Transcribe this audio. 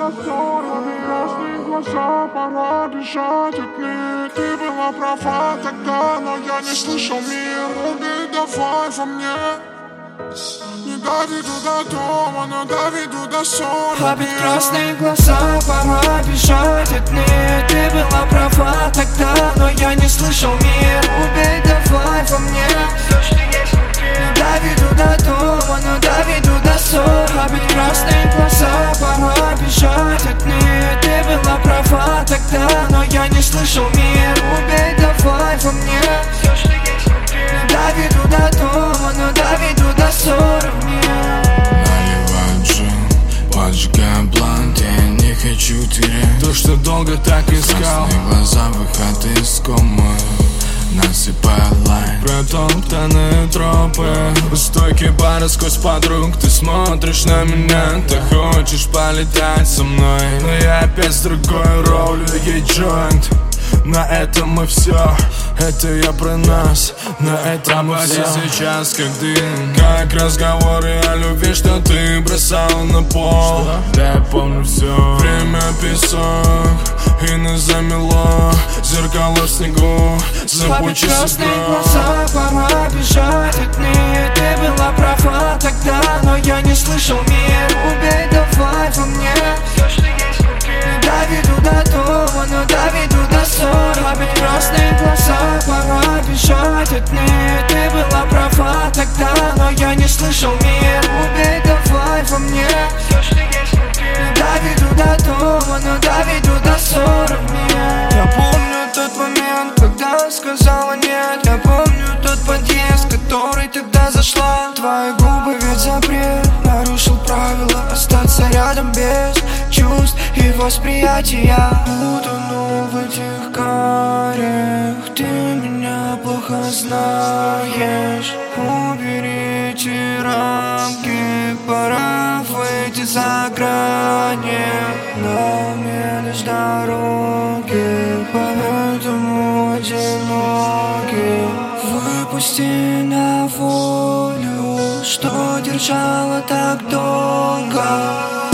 которыми ясные глаза, пора бежать от них. Ты была права тогда, но я не слышал мир. Убей давай во мне. Не доведу до дома, но доведу до ссоры. Опять красные глаза, пора бежать от них. Ты была права тогда, но я не слышал мир. Убей давай во мне. Не доведу до дома, но доведу до ссор. Опять красные глаза, пора бежать от них. Ты была права тогда, но я не слышал мир. Убей давай во мне. Не доведу до дома, но доведу до ссор в мне. Наливаю джин, поджигаем блант, я не хочу терять то, что долго так искал. Красные глаза, выход из комы, насыпая лайн, протоптанные тропы, стойкие бары сквозь подруг. Ты смотришь на меня, ты хочешь полетать со мной, но я опять с другой ролью, ей джойнт. На этом мы все, это я про нас, на этом мы все. Сейчас как дым, как разговоры о любви, что ты бросала на пол. Да, я помню все. Время песок, и нас замело, зеркало в снегу, запучий красные глаза, пора бежать от них. Ты была права тогда, но я не слышал мир. Убей давай во мне. Не доведу до дома, но доведу до ссор. Опять красные глаза, пора бежать от них. Ты была права тогда, но я не слышал мир. Убей давай во мне. Не доведу до дома, но доведу до ссор в мне. Я помню тот момент, когда сказала нет. Я помню тот подъезд, который тогда зашла. Твои губы ведь запрет, нарушил правила остаться рядом без чувств и восприятия. Утону в этих карих, ты меня плохо знаешь. Уберите рамки, пора выйти за грани. Но мне лишь дороги, поэтому одиноки. Выпусти на волю, что держала так долго.